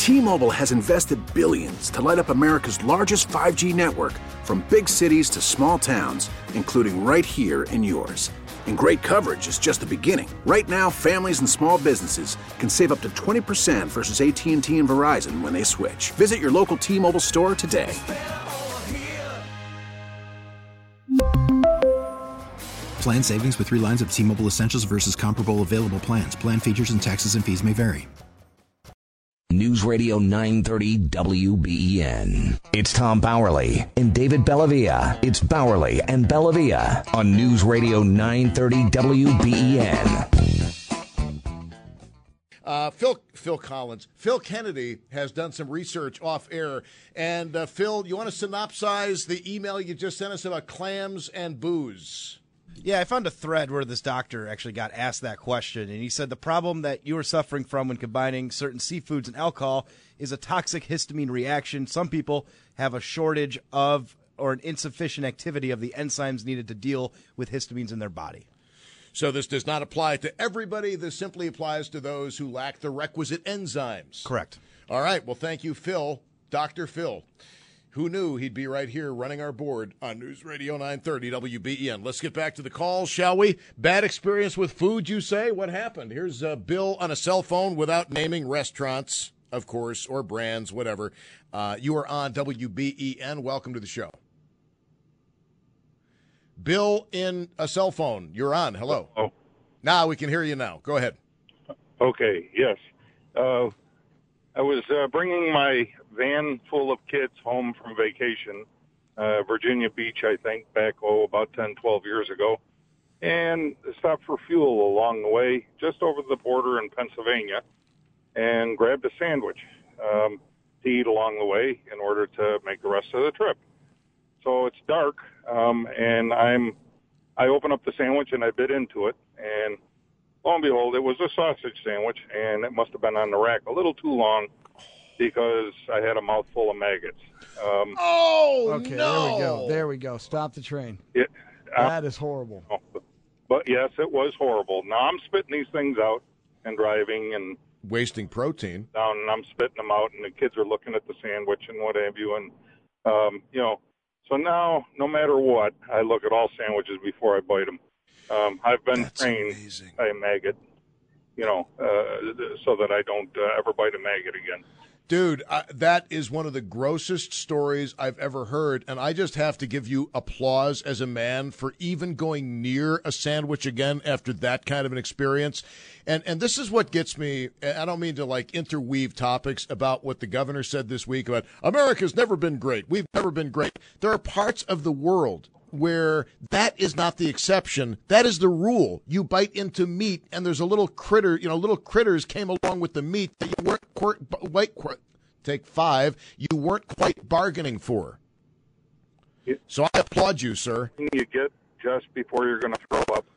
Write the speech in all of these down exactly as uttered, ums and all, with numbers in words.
T-Mobile has invested billions to light up America's largest five G network, from big cities to small towns, including right here in yours. And great coverage is just the beginning. Right now, families and small businesses can save up to twenty percent versus A T and T and Verizon when they switch. Visit your local T-Mobile store today. Plan savings with three lines of T-Mobile Essentials versus comparable available plans. Plan features and taxes and fees may vary. News Radio nine thirty W B E N. It's Tom Bowerly and David Bellavia. It's Bowerly and Bellavia on News Radio nine thirty W B E N. Uh, Phil Phil Collins. Phil Kennedy has done some research off air. And, uh, Phil, you want to synopsize the email you just sent us about clams and booze? Yeah, I found a thread where this doctor actually got asked that question, and he said the problem that you are suffering from when combining certain seafoods and alcohol is a toxic histamine reaction. Some people have a shortage of or an insufficient activity of the enzymes needed to deal with histamines in their body. So this does not apply to everybody. This simply applies to those who lack the requisite enzymes. Correct. All right. Well, thank you, Phil, Doctor Phil. Who knew he'd be right here running our board on News Radio nine thirty W B E N. Let's get back to the calls, shall we? Bad experience with food, you say? What happened? Here's uh, Bill on a cell phone without naming restaurants, of course, or brands, whatever. Uh, you are on W B E N. Welcome to the show. Bill in a cell phone. You're on. Hello. Oh. Now we can hear you now. Go ahead. Okay, yes. Uh, I was uh, bringing my van full of kids home from vacation, uh, Virginia Beach, I think, back, oh, about ten, twelve years ago, and stopped for fuel along the way, just over the border in Pennsylvania, and grabbed a sandwich um, to eat along the way in order to make the rest of the trip. So it's dark, um, and I'm, I open up the sandwich and I bit into it, and lo and behold, it was a sausage sandwich, and it must have been on the rack a little too long because I had a mouthful of maggots. Um, oh, okay, no. there we go. There we go. Stop the train. It, uh, that is horrible. But, yes, it was horrible. Now I'm spitting these things out and driving and wasting protein. Down, and I'm spitting them out, and the kids are looking at the sandwich and what have you. And, um, you know, so now no matter what, I look at all sandwiches before I bite them. Um, I've been That's trained amazing. by a maggot, you know, uh, so that I don't uh, ever bite a maggot again. Dude, uh, that is one of the grossest stories I've ever heard, and I just have to give you applause as a man for even going near a sandwich again after that kind of an experience. And and this is what gets me. I don't mean to, like, interweave topics about what the governor said this week about America's never been great. We've never been great. There are parts of the world where that is not the exception. That is the rule. You bite into meat, and there's a little critter, you know, little critters came along with the meat that you weren't quite, wait, take five, you weren't quite bargaining for. It, so I applaud you, sir. You get just before you're going to throw up.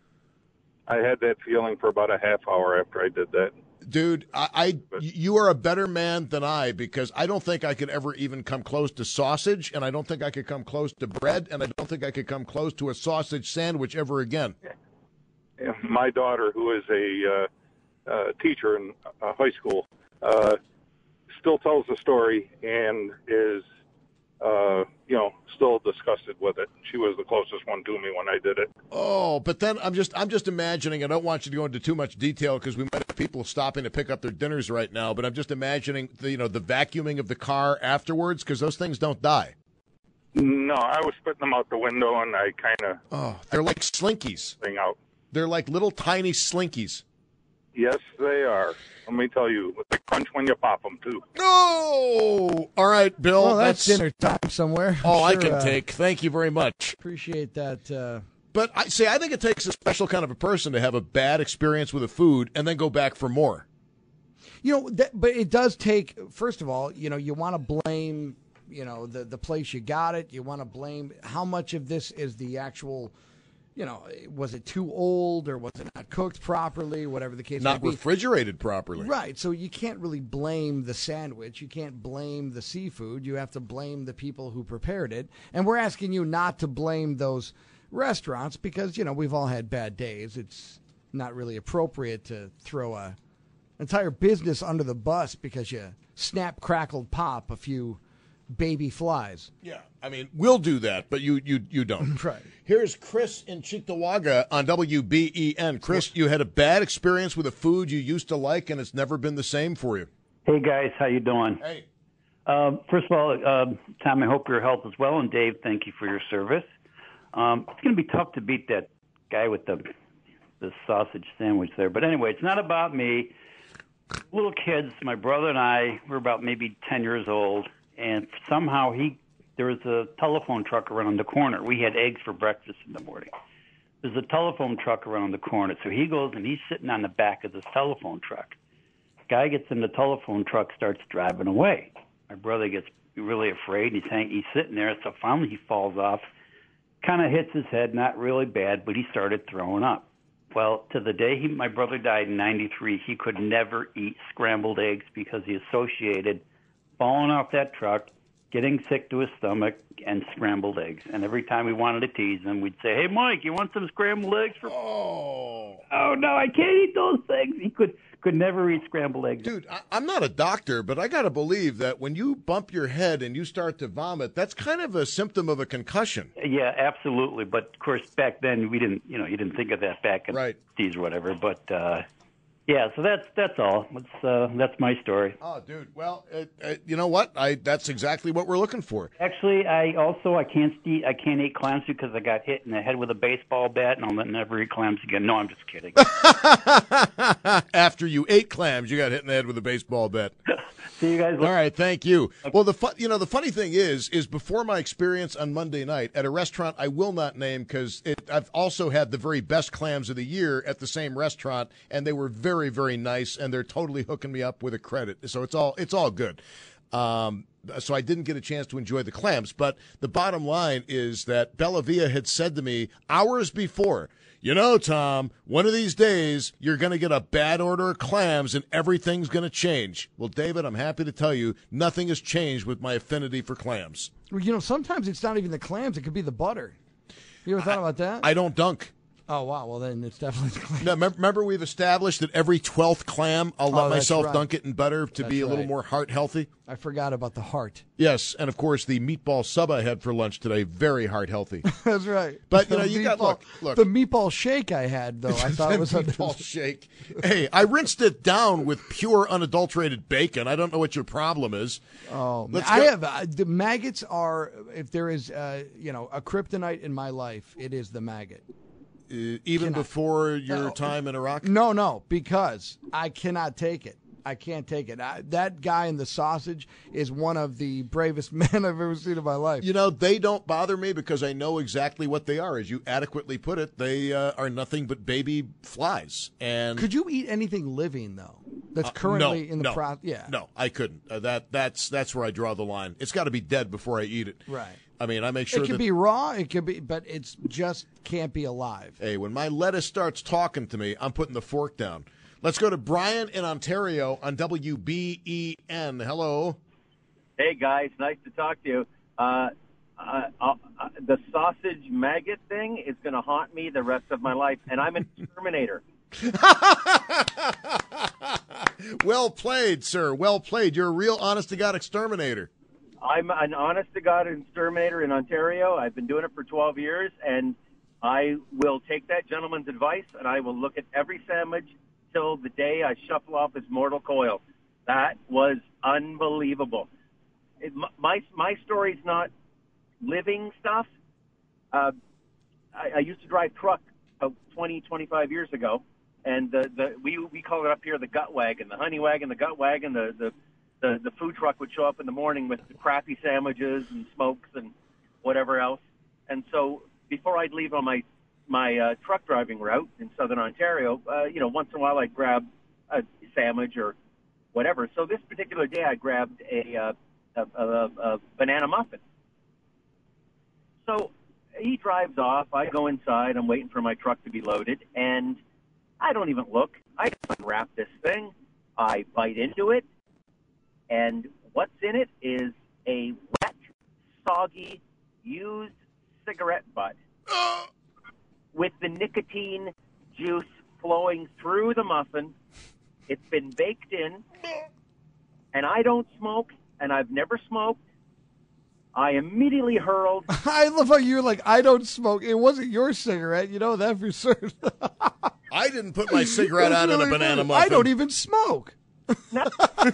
I had that feeling for about a half hour after I did that. Dude, I, I you are a better man than I, because I don't think I could ever even come close to sausage, and I don't think I could come close to bread, and I don't think I could come close to a sausage sandwich ever again. My daughter, who is a uh, uh, teacher in uh, high school, uh, still tells the story and is, uh, you know, still disgusted with it. She was the closest one to me when I did it. Oh, but then I'm just I'm just imagining, I don't want you to go into too much detail because we might have people stopping to pick up their dinners right now, but I'm just imagining the, you know, the vacuuming of the car afterwards, because those things don't die. No, I was spitting them out the window, and I kind of... Oh, they're like slinkies. Thing out. They're like little tiny slinkies. Yes, they are. Let me tell you, they crunch when you pop them, too. Oh! All right, Bill. Well, that's, that's dinner time somewhere. Oh, I'm I sure, can uh, take. Thank you very much. Appreciate that. Uh... But, I see, I think it takes a special kind of a person to have a bad experience with a food and then go back for more. You know, that, but it does take, first of all, you know, you want to blame, you know, the, the place you got it. You want to blame how much of this is the actual... You know, was it too old or was it not cooked properly, whatever the case may be. Not refrigerated properly. Right. So you can't really blame the sandwich. You can't blame the seafood. You have to blame the people who prepared it. And we're asking you not to blame those restaurants because, you know, we've all had bad days. It's not really appropriate to throw a entire business under the bus because you snap, crackled, pop a few baby flies. Yeah, I mean, we'll do that, but you you you don't. Right. Here's Chris in Cheektowaga on W B E N. Chris, you had a bad experience with a food you used to like, and it's never been the same for you. Hey, guys. How you doing? Hey. Uh, first of all, uh, Tom, I hope your health is well, and Dave, thank you for your service. Um, it's going to be tough to beat that guy with the the sausage sandwich there. But anyway, it's not about me. Little kids, my brother and I, were about maybe ten years old, and somehow he there was a telephone truck around the corner. We had eggs for breakfast in the morning. There's a telephone truck around the corner, so he goes and he's sitting on the back of this telephone truck. Guy gets in the telephone truck, starts driving away. My brother gets really afraid. He's hang, he's sitting there, so finally he falls off, kind of hits his head, not really bad, but he started throwing up. Well, to the day he, my brother died in ninety-three, he could never eat scrambled eggs because he associated falling off that truck, getting sick to his stomach, and scrambled eggs. And every time we wanted to tease him, we'd say, "Hey, Mike, you want some scrambled eggs?" For Oh, oh no, I can't eat those things. He could could never eat scrambled eggs. dude, I, I'm not a doctor, but I got to believe that when you bump your head and you start to vomit, that's kind of a symptom of a concussion. Yeah, absolutely. But of course, back then we didn't, you know, you didn't think of that back in Right. the fifties or whatever. But uh, yeah, so that's that's all. That's uh, that's my story. Oh, dude. Well, uh, uh, you know what? I that's exactly what we're looking for. Actually, I also I can't eat I can't eat clams because I got hit in the head with a baseball bat, and I'll never eat clams again. No, I'm just kidding. After you ate clams, you got hit in the head with a baseball bat. See you guys later. All right, thank you. Well, the fun, you know, the funny thing is, is before my experience on Monday night at a restaurant I will not name because I've also had the very best clams of the year at the same restaurant, and they were very, very nice, and they're totally hooking me up with a credit. So it's all it's all good. Um, so I didn't get a chance to enjoy the clams, but the bottom line is that Bellavia had said to me hours before, you know, Tom, one of these days you're going to get a bad order of clams and everything's going to change. Well, David, I'm happy to tell you nothing has changed with my affinity for clams. Well, you know, sometimes it's not even the clams; it could be the butter. You ever thought I, about that? I don't dunk. Oh wow! Well, then it's definitely the clams. No, remember we've established that every twelfth clam I'll let Oh, that's myself right. dunk it in butter to That's be a little right. more heart healthy. I forgot about the heart. Yes, and of course the meatball sub I had for lunch today, very heart healthy. That's right. But, you know, The you got- meatball- look, look. The meatball shake I had though, I thought The it was meatball shake. Hey, I rinsed it down with pure unadulterated bacon. I don't know what your problem is. Oh, man. Let's I go- have uh, the maggots are. If there is, uh, you know, a kryptonite in my life, it is the maggot. Uh, even Cannot- before your No. time in Iraq? No, no, because I cannot take it. I can't take it. I, that guy in the sausage is one of the bravest men I've ever seen in my life. You know, they don't bother me because I know exactly what they are. As you adequately put it, they uh, are nothing but baby flies. And Could you eat anything living though? That's Uh, currently no, in the no, process. Yeah. No, I couldn't. Uh, that that's that's where I draw the line. It's got to be dead before I eat it. Right. I mean, I make sure It could that be raw. It could be, but it's just can't be alive. hey, when my lettuce starts talking to me, I'm putting the fork down. Let's go to Brian in Ontario on W B E N. Hello. Hey, guys. Nice to talk to you. Uh, uh, uh, uh, the sausage maggot thing is going to haunt me the rest of my life, and I'm an exterminator. Well played, sir. Well played. You're a real honest-to-God exterminator. I'm an honest-to-God exterminator in Ontario. I've been doing it for twelve years, and I will take that gentleman's advice, and I will look at every sandwich till the day I shuffle off his mortal coil. That was unbelievable. It, my my story's not living stuff. Uh, I, I used to drive truck about twenty, twenty-five years ago, and the, the we we call it up here the gut wagon, the honey wagon, the gut wagon. The, the the the food truck would show up in the morning with the crappy sandwiches and smokes and whatever else. And so before I'd leave on my my uh, truck driving route in southern Ontario, uh, you know, once in a while I'd grab a sandwich or whatever. So this particular day I grabbed a uh, a, a, a banana muffin. So he drives off. I go inside. I'm waiting for my truck to be loaded, and I don't even look. I just unwrap this thing. I bite into it, and what's in it is a wet, soggy, used cigarette butt with the nicotine juice flowing through the muffin. It's been baked in, and I don't smoke, and I've never smoked. I immediately hurled. I love how you're like, I don't smoke. It wasn't your cigarette. You know that for certain. I didn't put my cigarette out in a banana muffin. I don't even smoke. as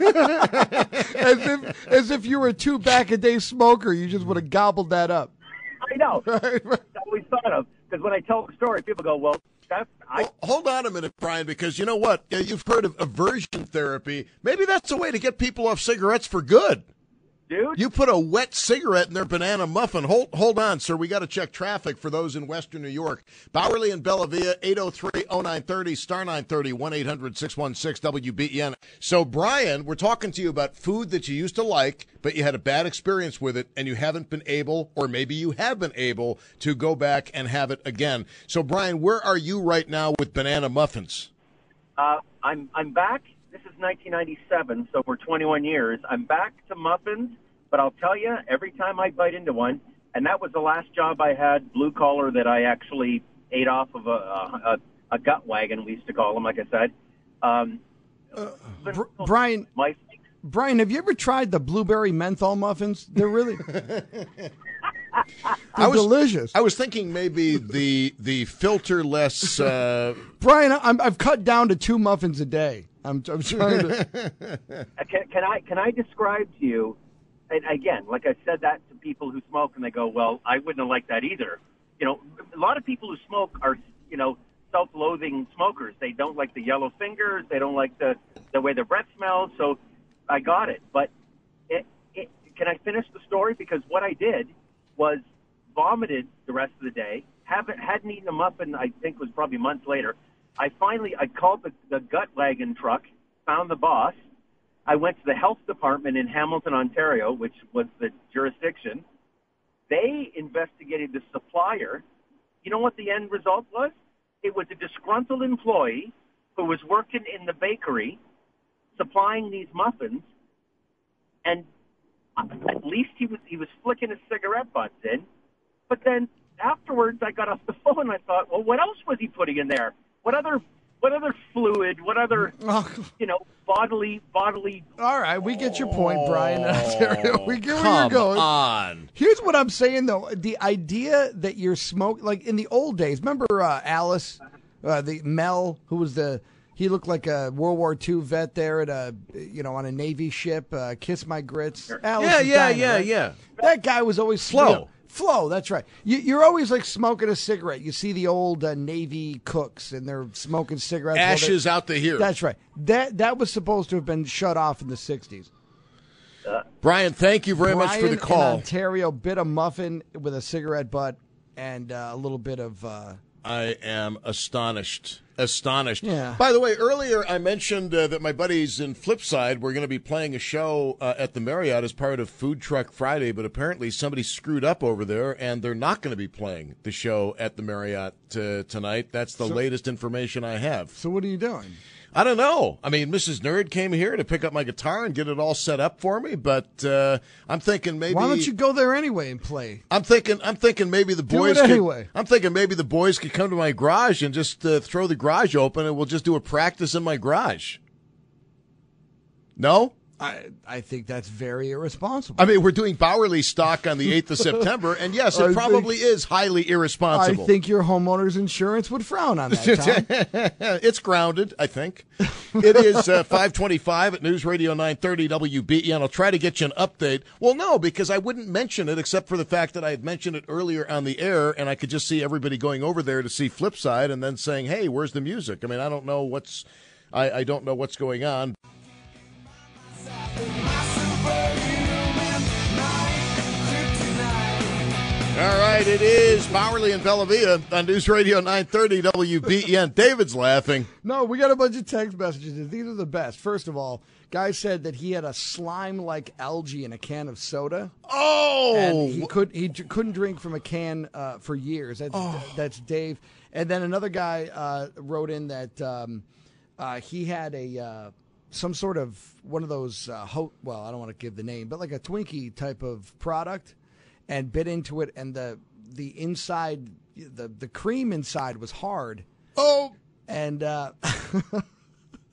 if as if you were a two back a day smoker, you just would have gobbled that up. I know. That's what I always thought of, because when I tell the story, people go, "Well, that's." I... Well, hold on a minute, Brian, because you know what? You've heard of aversion therapy. Maybe that's a way to get people off cigarettes for good. Dude, you put a wet cigarette in their banana muffin. Hold hold on, sir. We got to check traffic for those in Western New York. Bowerly and Bellavia, eight oh three oh nine thirty, star nine thirty, one eight hundred six one six W B E N. So, Brian, we're talking to you about food that you used to like, but you had a bad experience with it, and you haven't been able, or maybe you have been able, to go back and have it again. So, Brian, where are you right now with banana muffins? Uh, I'm I'm back. This is nineteen ninety-seven, so for twenty-one years, I'm back to muffins, but I'll tell you, every time I bite into one, and that was the last job I had, blue collar, that I actually ate off of a, a, a gut wagon, we used to call them, like I said. Um, uh, Br- Brian, my, Brian, have you ever tried the blueberry menthol muffins? They're really... They're I was, delicious. I was thinking maybe the the filterless. Uh... Brian, I'm, I've cut down to two muffins a day. I'm, I'm trying to. can, can I can I describe to you? And again, like I said that to people who smoke, and they go, "Well, I wouldn't have liked that either." You know, a lot of people who smoke are, you know, self-loathing smokers. They don't like the yellow fingers. They don't like the the way their breath smells. So, I got it. But it, it, can I finish the story? Because what I did was vomited the rest of the day. Haven't hadn't eaten a muffin. I think it was probably months later. I finally I called the, the gut wagon truck, found the boss. I went to the health department in Hamilton, Ontario, which was the jurisdiction. They investigated the supplier. You know what the end result was? It was a disgruntled employee who was working in the bakery supplying these muffins, and at least he was he was flicking his cigarette butts in. But then afterwards, I got off the phone and I thought, well, what else was he putting in there? What other what other fluid? What other you know bodily bodily? All right, we get your point, Brian. We get where Come you're going. on. Here's what I'm saying though: the idea that you're smoking, like in the old days. Remember uh, Alice, uh, the Mel, who was the He looked like a World War Two vet there at a, you know, on a Navy ship. Uh, Kiss My Grits. Alice Yeah, yeah, Diner, yeah, right? yeah. That guy was always Flo. you know, Flo, that's right. You, you're always like smoking a cigarette. You see the old uh, Navy cooks and they're smoking cigarettes. while Ashes they're- out the here. That's right. That that was supposed to have been shut off in the sixties. Brian, thank you very much for the Brian call. in Ontario bit a muffin with a cigarette butt and uh, a little bit of. Uh, I am astonished. Astonished. Yeah. By the way, earlier I mentioned uh, that my buddies in Flipside were going to be playing a show uh, at the Marriott as part of Food Truck Friday, but apparently somebody screwed up over there, and they're not going to be playing the show at the Marriott uh, tonight. That's the So- latest information I have. so what are you doing? I don't know. I mean, Missus Nerd came here to pick up my guitar and get it all set up for me, but uh, I'm thinking maybe. Why don't you go there anyway and play? I'm thinking. I'm thinking maybe the Do boys. it could- anyway. I'm thinking maybe the boys could come to my garage and just uh, throw the garage open, and we'll just do a practice in my garage. No. I I think that's very irresponsible. I mean, we're doing Bowerly stock on the eighth of September, and yes, I it probably is highly I irresponsible. think your homeowner's insurance would frown on that, Tom. It's grounded, I think. It is uh, five twenty-five at News Radio nine thirty W B E N. I'll try to get you an update. Well, no, because I wouldn't mention it except for the fact that I had mentioned it earlier on the air, and I could just see everybody going over there to see Flipside and then saying, hey, where's the music? I mean, I don't know what's I, I don't know what's going on. All right, it is Bowerly and Bellavia on News Radio nine thirty W B E N. David's laughing. No, we got a bunch of text messages. These are the best. First of all, guy said that he had a slime-like algae in a can of soda. Oh, And he could he d- couldn't drink from a can uh, for years. That's that's Dave. And then another guy uh, wrote in that um, uh, he had a uh, some sort of one of those uh, ho- well, I don't want to give the name, but like a Twinkie type of product, and bit into it, and the the inside the the cream inside was hard. oh. And uh,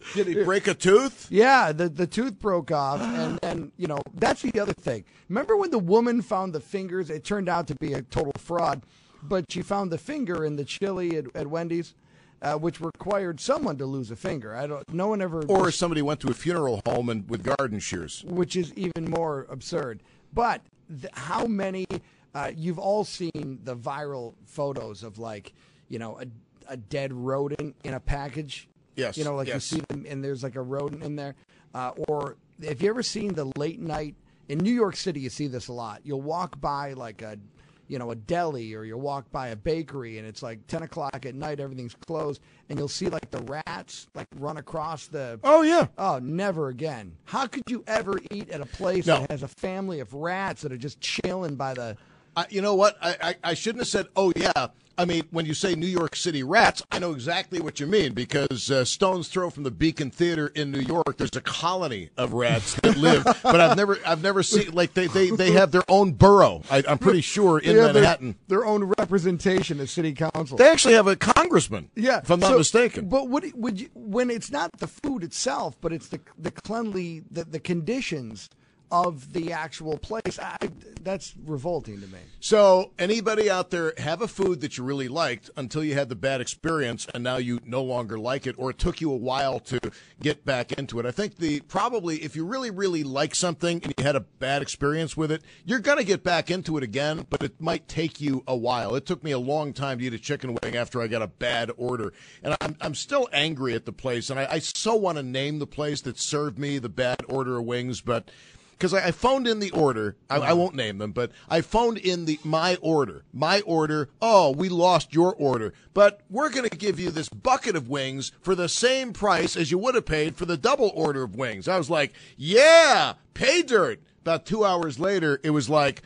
Did he break a tooth? Yeah, the, the tooth broke off, and then, you know, that's the other thing. Remember when the woman found the fingers? It turned out to be a total fraud, but she found the finger in the chili at, at Wendy's, uh, which required someone to lose a finger. I don't. No one ever. Or somebody went to a funeral home and with garden shears, which is even more absurd. But th- how many? Uh, you've all seen the viral photos of, like, you know, a, a dead rodent in a package. Yes. You know, like yes. you see them and there's like a rodent in there. Uh, or have you ever seen the late night in New York City? You see this a lot. You'll walk by like a, you know, a deli, or you'll walk by a bakery, and it's like ten o'clock at night, everything's closed, and you'll see like the rats like run across the. Oh yeah. Oh, never again. How could you ever eat at a place No. that has a family of rats that are just chilling by the? Uh, you know what? I, I, I shouldn't have said, oh, yeah. I mean, when you say New York City rats, I know exactly what you mean, because uh, stone's throw from the Beacon Theater in New York, there's a colony of rats that live. But I've never I've never seen, like, they, they, they have their own borough, I, I'm pretty sure, in Manhattan. Their, their own representation at city council. They actually have a congressman, yeah, if I'm not so, mistaken. But would, would you, when it's not the food itself, but it's the the cleanly, the, the conditions of the actual place, I, that's revolting to me. So anybody out there have a food that you really liked until you had the bad experience, and now you no longer like it, or it took you a while to get back into it? I think the probably if you really, really like something and you had a bad experience with it, you're going to get back into it again, but it might take you a while. It took me a long time to eat a chicken wing after I got a bad order, and I'm, I'm still angry at the place, and I, I so want to name the place that served me the bad order of wings, but because I, I phoned in the order. I, I won't name them, but I phoned in the my order. My order. Oh, we lost your order. But we're going to give you this bucket of wings for the same price as you would have paid for the double order of wings. I was like, yeah, pay dirt. About two hours later, it was like,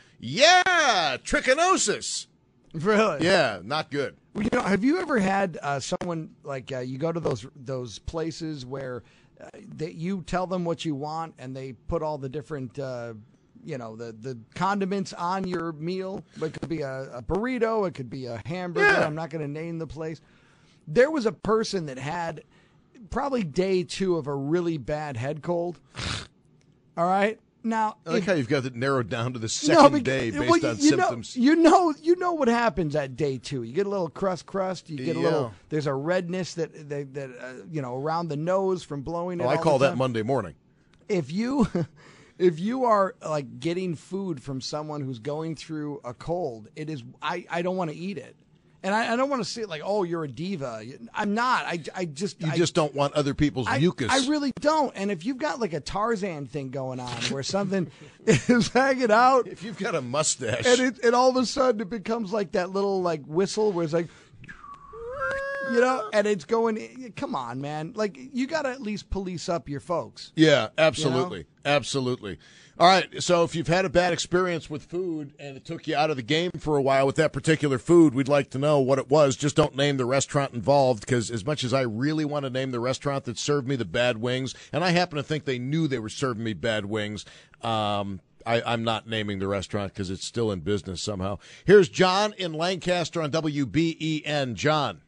yeah, trichinosis. Really? Yeah, not good. You know, have you ever had uh, someone, like, uh, you go to those those places where Uh, that you tell them what you want, and they put all the different, uh, you know, the, the condiments on your meal? It could be a, a burrito, it could be a hamburger. Yeah. I'm not going to name the place. There was a person that had probably day two of a really bad head cold. All right. Now, I like if, how you've got it narrowed down to the second no, because, day based well, on you symptoms. Know, you know, you know what happens at day two. You get a little crust, crust. You get a Yeah. little. There's a redness that that, that uh, you know, around the nose from blowing it. Oh, I all call the that time. Monday morning. If you, if you are like getting food from someone who's going through a cold, it is. I, I don't want to eat it. And I, I don't want to say it like, oh, you're a diva. I'm not. I, I just You I, just don't want other people's I, mucus. I really don't. And if you've got like a Tarzan thing going on where something is hanging out, if you've got a mustache, and it, and all of a sudden it becomes like that little like whistle where it's like, you know, and it's going. Come on, man! Like, you got to at least police up your folks. Yeah, absolutely, You absolutely. All right, so if you've had a bad experience with food and it took you out of the game for a while with that particular food, we'd like to know what it was. Just don't name the restaurant involved, because as much as I really want to name the restaurant that served me the bad wings, and I happen to think they knew they were serving me bad wings, um, I, I'm not naming the restaurant because it's still in business somehow. Here's John in Lancaster on W B E N. John.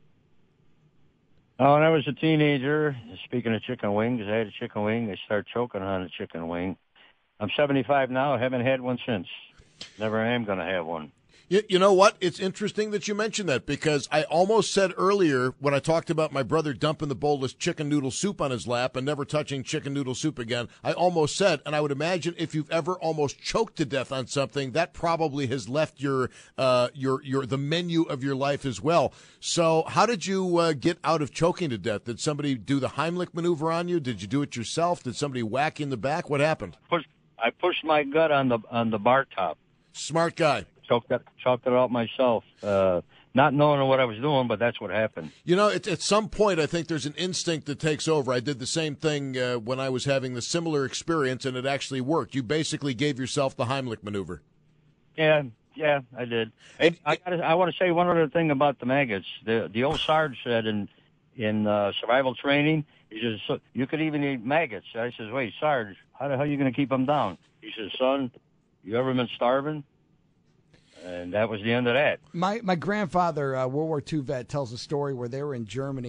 Oh, when I was a teenager, speaking of chicken wings, I had a chicken wing. I started choking on a chicken wing. I'm seventy-five now. I haven't had one since. Never am going to have one. You, you know what? It's interesting that you mentioned that, because I almost said earlier when I talked about my brother dumping the bowl of chicken noodle soup on his lap and never touching chicken noodle soup again, I almost said, and I would imagine if you've ever almost choked to death on something, that probably has left your uh, your your the menu of your life as well. So how did you uh, get out of choking to death? Did somebody do the Heimlich maneuver on you? Did you do it yourself? Did somebody whack you in the back? What happened? Push, I pushed my gut on the on the bar top. Smart guy. Choked it, choked it out myself, uh, not knowing what I was doing, but that's what happened. You know, at, at some point, I think there's an instinct that takes over. I did the same thing uh, when I was having the similar experience, and it actually worked. You basically gave yourself the Heimlich maneuver. Yeah, yeah, I did. Hey, I gotta, I want to say one other thing about the maggots. The the old Sarge said in in uh, survival training, he says, so you could even eat maggots. I says, wait, Sarge, how the hell are you going to keep them down? He says, son, you ever been starving? And that was the end of that. My my grandfather, uh, World War Two vet, tells a story where they were in Germany,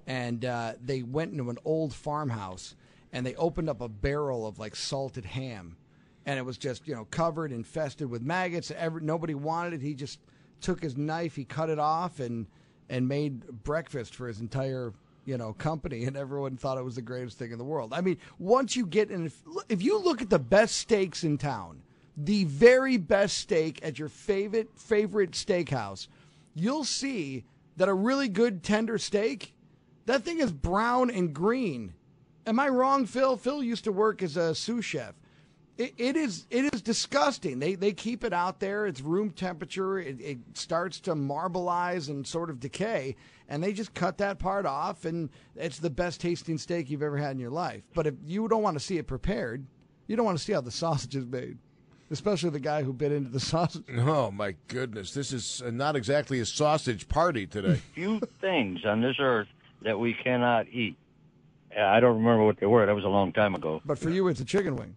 and uh, they went into an old farmhouse, and they opened up a barrel of like salted ham, and it was just you know covered, infested with maggots. Every, nobody wanted it. He just took his knife, he cut it off, and and made breakfast for his entire you know company, and everyone thought it was the greatest thing in the world. I mean, once you get in, if, if you look at the best steaks in town, the very best steak at your favorite favorite steakhouse, you'll see that a really good tender steak, that thing is brown and green. Am I wrong, Phil? Phil used to work as a sous chef. It, it is it is disgusting. They they keep it out there. It's room temperature. It, it starts to marbleize and sort of decay, and they just cut that part off, and it's the best tasting steak you've ever had in your life. But if you don't want to see it prepared, you don't want to see how the sausage is made, especially the guy who bit into the sausage. Oh, my goodness. This is not exactly a sausage party today. Few things on this earth that we cannot eat. I don't remember what they were. That was a long time ago. But for you, it's a chicken wing.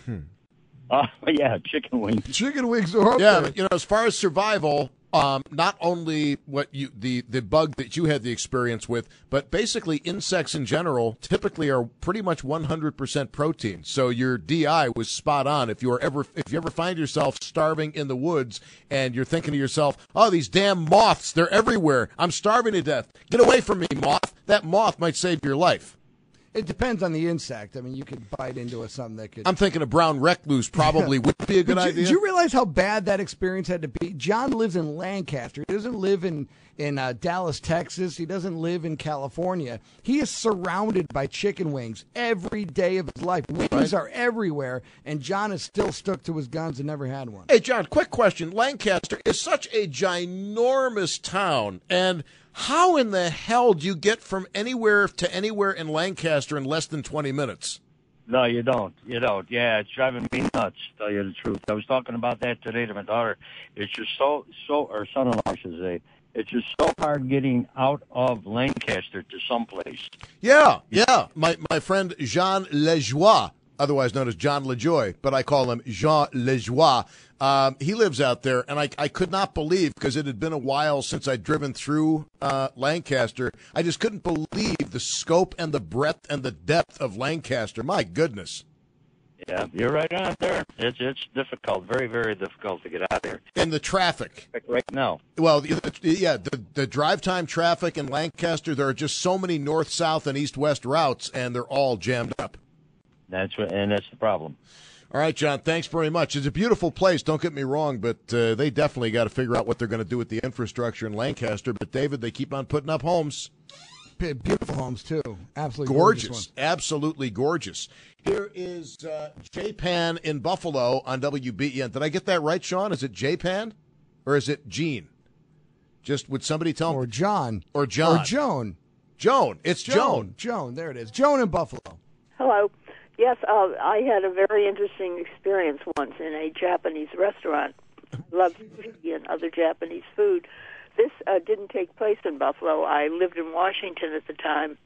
Uh, yeah, chicken wings. Chicken wings are up Yeah, there. you know, as far as survival, um, not only what you the, the bug that you had the experience with, but basically insects in general typically are pretty much one hundred percent protein. So your D I was spot on. If you are ever if you ever find yourself starving in the woods and you're thinking to yourself, "Oh, these damn moths, they're everywhere. I'm starving to death. Get away from me, moth." That moth might save your life. It depends on the insect. I mean, you could bite into a, something that could... I'm thinking a brown recluse probably would be a good Did you, idea. did you realize how bad that experience had to be? John lives in Lancaster. He doesn't live in, in uh, Dallas, Texas. He doesn't live in California. He is surrounded by chicken wings every day of his life. Wings Right. are everywhere, and John is still stuck to his guns and never had one. Hey, John, quick question. Lancaster is such a ginormous town, and how in the hell do you get from anywhere to anywhere in Lancaster in less than twenty minutes? No, you don't. You don't. Yeah, it's driving me nuts, to tell you the truth. I was talking about that today to my daughter. It's just so, so, or son-in-law, I should say. It's just so hard getting out of Lancaster to someplace. Yeah, yeah. My my friend Jean Lejoie, otherwise known as John LeJoy, but I call him Jean Lejoie. Um, he lives out there, and I, I could not believe, because it had been a while since I'd driven through uh, Lancaster, I just couldn't believe the scope and the breadth and the depth of Lancaster. My goodness. Yeah, you're right on there. It's it's difficult, very, very difficult to get out there. And the traffic. Like right now. Well, the- yeah, the, the drive time traffic in Lancaster, there are just so many north, south, and east-west routes, and they're all jammed up. That's what, and that's the problem. All right, John, thanks very much. It's a beautiful place, don't get me wrong, but uh, they definitely got to figure out what they're going to do with the infrastructure in Lancaster. But, David, they keep on putting up homes. Be- Beautiful homes, too. Absolutely Gorgeous. gorgeous. Absolutely gorgeous. Here is uh, J-Pan in Buffalo on W B E N. Did I get that right, Sean? Is it J-Pan or is it Gene? Just would somebody tell me? Or John. Or John. Or Joan. Joan. It's Joan. Joan. Joan. There it is. Joan in Buffalo. Hello. Yes, uh, I had a very interesting experience once in a Japanese restaurant. I love sushi and other Japanese food. This uh, didn't take place in Buffalo. I lived in Washington at the time,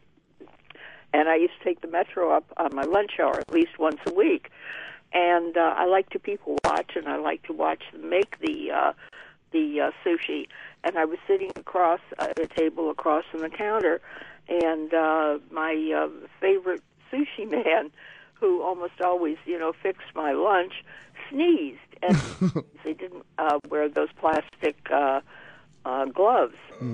and I used to take the metro up on my lunch hour at least once a week. And uh, I like to people watch, and I like to watch them make the uh, the uh, sushi. And I was sitting across uh, a table across from the counter, and uh, my uh, favorite sushi man, who almost always, you know, fixed my lunch, sneezed. And they didn't uh, wear those plastic uh, uh, gloves.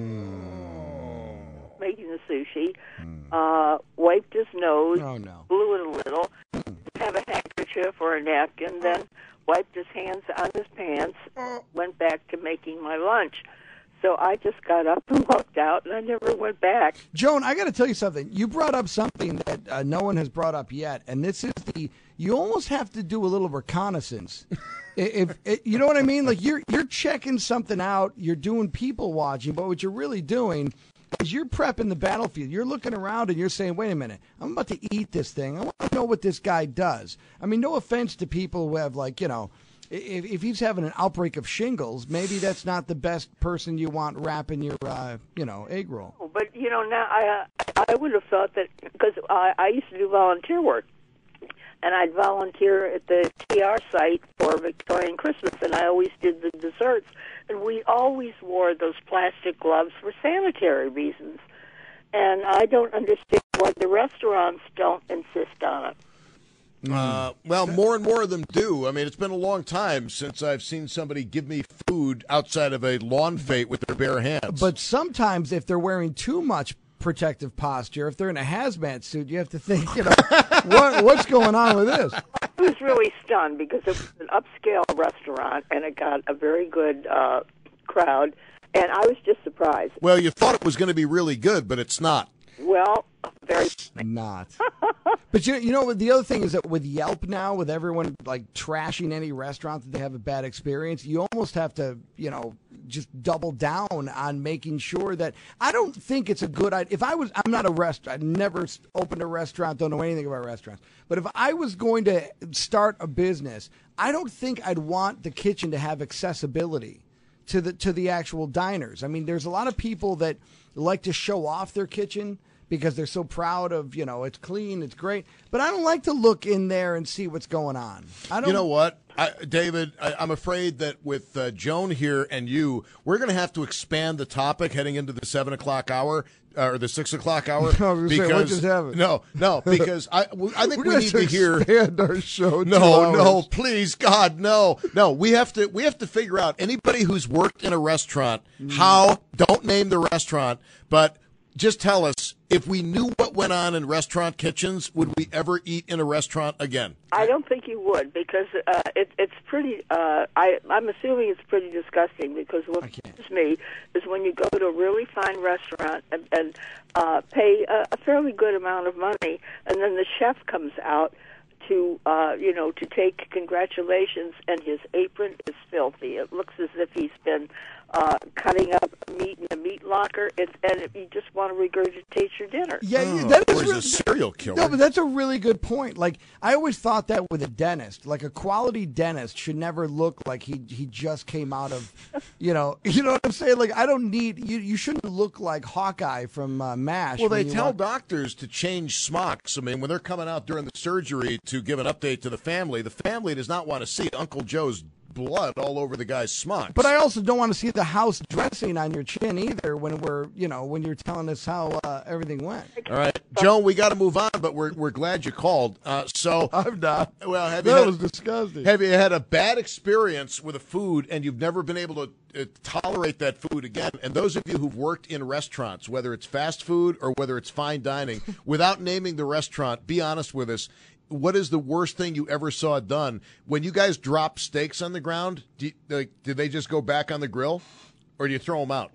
Mm. Making the sushi, mm. uh, wiped his nose, oh, no. blew it a little, have a handkerchief or a napkin, then wiped his hands on his pants, went back to making my lunch. So I just got up and walked out, and I never went back. Joan, I got to tell you something. You brought up something that uh, no one has brought up yet, and this is the you almost have to do a little reconnaissance. if, if you know what I mean, like you're you're checking something out, you're doing people watching, but what you're really doing is you're prepping the battlefield. You're looking around and you're saying, "Wait a minute, I'm about to eat this thing. I want to know what this guy does." I mean, no offense to people who have like you know. If, if he's having an outbreak of shingles, maybe that's not the best person you want wrapping your, uh, you know, egg roll. But, you know, now I uh, I would have thought that, because I, I used to do volunteer work, and I'd volunteer at the T R site for Victorian Christmas, and I always did the desserts, and we always wore those plastic gloves for sanitary reasons. and I don't understand why the restaurants don't insist on it. Uh, well, more and more of them do. I mean, it's been a long time since I've seen somebody give me food outside of a lawn fete with their bare hands. But sometimes if they're wearing too much protective posture, if they're in a hazmat suit, you have to think, you know, what, what's going on with this? I was really stunned because it was an upscale restaurant, and it got a very good uh, crowd, and I was just surprised. Well, you thought it was going to be really good, but it's not. Well, very not. But you you know the other thing is that with Yelp now, with everyone like trashing any restaurant that they have a bad experience, you almost have to you know just double down on making sure that I don't think it's a good idea. If I was, I'm not a restaurant, I never opened a restaurant, don't know anything about restaurants. But if I was going to start a business, I don't think I'd want the kitchen to have accessibility to the to the actual diners. I mean, there's a lot of people that like to show off their kitchen because they're so proud of, you know, it's clean, it's great. But I don't like to look in there and see what's going on. I don't. You know what, I, David, I, I'm afraid that with uh, Joan here and you, we're going to have to expand the topic heading into the seven o'clock hour. Uh, or the six o'clock hour, no, because say, what just happened? no, no, because I, I think we need to, to hear. Expand our show. No, no, please, God, no, no. We have to, we have to figure out anybody who's worked in a restaurant. Mm. How? Don't name the restaurant, but just tell us if we knew what went on in restaurant kitchens, would we ever eat in a restaurant again? I don't think you would because uh, it, it's pretty. Uh, I, I'm assuming it's pretty disgusting because what bothers me is when you go to a really fine restaurant and, and uh, pay a, a fairly good amount of money, and then the chef comes out to uh, you know to take congratulations, and his apron is filthy. It looks as if he's been uh, cutting up meat in a meat locker, it's, and it, you just want to regurgitate your dinner. Yeah, oh, that is or he's really, a serial killer. No, but that's a really good point. Like I always thought that with a dentist, like a quality dentist should never look like he he just came out of, you know, you know what I'm saying? Like I don't need you. You shouldn't look like Hawkeye from uh, MASH. Well, they tell want... doctors to change smocks. I mean, when they're coming out during the surgery to give an update to the family, the family does not want to see Uncle Joe's blood all over the guy's smocks. But I also don't want to see the house dressing on your chin either when we're, you know, when you're telling us how uh, everything went. All right, Joan, we got to move on, but we're we're glad you called. Uh, so I'm not. Well, have that you had, was disgusting. Have you had a bad experience with a food and you've never been able to uh, tolerate that food again? And those of you who've worked in restaurants, whether it's fast food or whether it's fine dining, without naming the restaurant, be honest with us. What is the worst thing you ever saw done? When you guys drop steaks on the ground, do, you, like, did they just go back on the grill, or do you throw them out?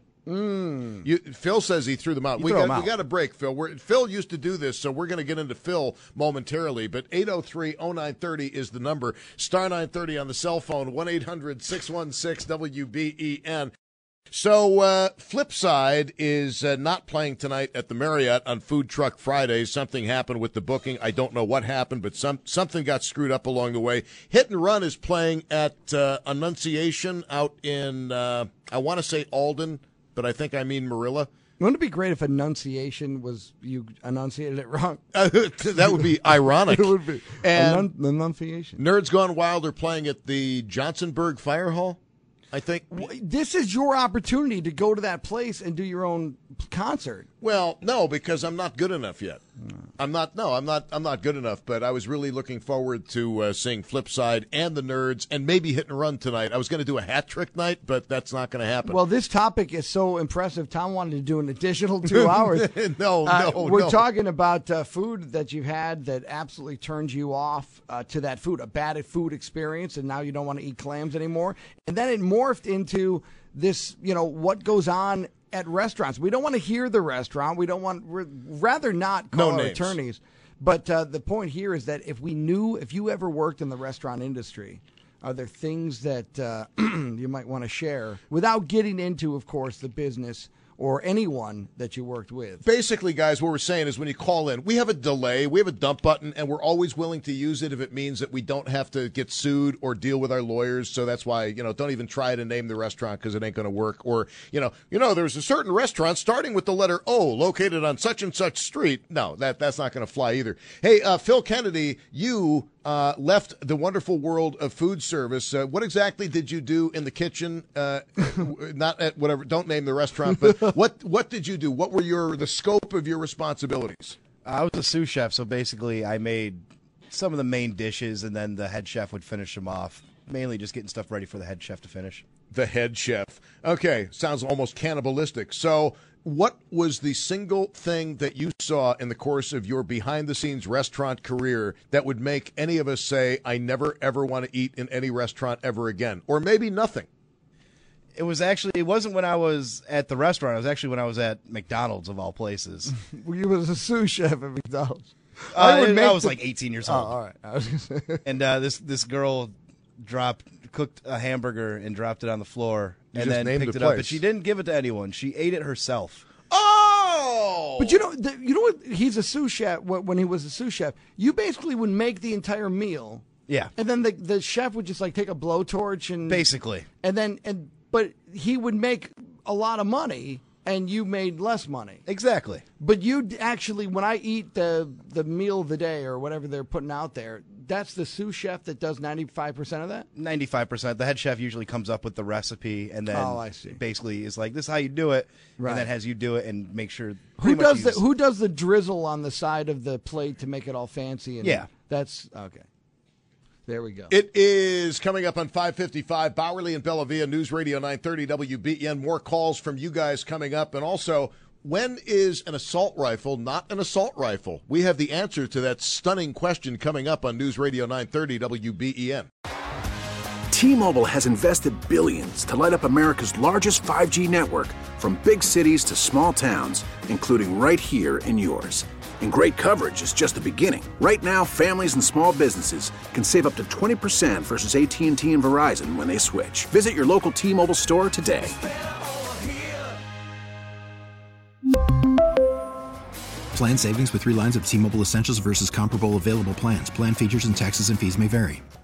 Mm. You, Phil says he threw them out. You we throw got them out. we got a break, Phil. We're, Phil used to do this, so we're going to get into Phil momentarily. But eight oh three oh nine thirty is the number. Star nine thirty on the cell phone. one eight hundred six one six W B E N. So, uh, Flipside is uh, not playing tonight at the Marriott on Food Truck Friday. Something happened with the booking. I don't know what happened, but some something got screwed up along the way. Hit and Run is playing at uh, Annunciation out in, uh, I want to say Alden, but I think I mean Marilla. Wouldn't it be great if Annunciation was, you enunciated it wrong? Uh, that would be ironic. It would be. And Annun- Annunciation. Nerds Gone Wild are playing at the Johnsonburg Fire Hall, I think. This is your opportunity to go to that place and do your own concert. Well, no, because I'm not good enough yet. I'm not. No, I'm not. I'm not good enough. But I was really looking forward to uh, seeing Flipside and the Nerds, and maybe Hit and Run tonight. I was going to do a hat trick night, but that's not going to happen. Well, this topic is so impressive. Tom wanted to do an additional two hours. no, uh, no, we're no. talking about uh, food that you've had that absolutely turns you off uh, to that food, a bad food experience, and now you don't want to eat clams anymore. And then it morphed into this, you know, what goes on at restaurants. We don't want to hear the restaurant. We don't want, we'd rather not call no our names. attorneys. But uh, the point here is that if we knew, if you ever worked in the restaurant industry, are there things that uh, you might want to share without getting into, of course, the business or anyone that you worked with? Basically, guys, what we're saying is when you call in, we have a delay, we have a dump button, and we're always willing to use it if it means that we don't have to get sued or deal with our lawyers. So that's why, you know, don't even try to name the restaurant because it ain't going to work. Or, you know, you know, there's a certain restaurant starting with the letter O located on such and such street. No, that that's not going to fly either. Hey, uh, Phil Kennedy, you uh, left the wonderful world of food service. Uh, what exactly did you do in the kitchen? Uh, not at whatever. Don't name the restaurant, but what what did you do? What were your the scope of your responsibilities? I was a sous chef, so basically I made some of the main dishes, and then the head chef would finish them off. Mainly just getting stuff ready for the head chef to finish. The head chef. Okay, sounds almost cannibalistic. So what was the single thing that you saw in the course of your behind-the-scenes restaurant career that would make any of us say, I never, ever want to eat in any restaurant ever again? Or maybe nothing. It was actually, it wasn't when I was at the restaurant. It was actually when I was at McDonald's, of all places. You was a sous chef at McDonald's. Uh, I, would I, make I was the- like eighteen years Oh, old. all right. I was gonna say. And uh, this this girl dropped, cooked a hamburger and dropped it on the floor, You and just then named picked the it up. place. But she didn't give it to anyone. She ate it herself. Oh! But you know, the, you know what? He's a sous chef. wh- When he was a sous chef, you basically would make the entire meal, Yeah, and then the the chef would just like take a blowtorch and basically. and then and but he would make a lot of money, and you made less money. Exactly. But you actually, when I eat the the meal of the day or whatever they're putting out there, that's the sous chef that does ninety-five percent of that? ninety-five percent. The head chef usually comes up with the recipe and then Oh, I see. basically is like, this is how you do it, Right. and then has you do it and make sure. Who pretty much does the use- Who does the drizzle on the side of the plate to make it all fancy? And Yeah. That's, okay. There we go. It is coming up on five fifty-five, Bowerly and Bellavia, News Radio nine thirty W B E N. More calls from you guys coming up. And also, when is an assault rifle not an assault rifle? We have the answer to that stunning question coming up on News Radio nine thirty W B E N. T-Mobile has invested billions to light up America's largest five G network, from big cities to small towns, including right here in yours. And great coverage is just the beginning. Right now, families and small businesses can save up to twenty percent versus A T and T and Verizon when they switch. Visit your local T-Mobile store today. Plan savings with three lines of T-Mobile Essentials versus comparable available plans. Plan features and taxes and fees may vary.